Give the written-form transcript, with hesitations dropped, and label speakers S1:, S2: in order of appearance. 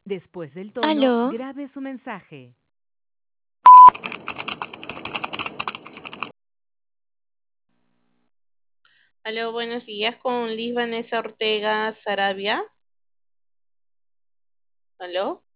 S1: Después del tono,
S2: Aló,
S1: grabe su mensaje.
S3: Aló, buenos días con Liz Vanessa Ortega Sarabia. Aló.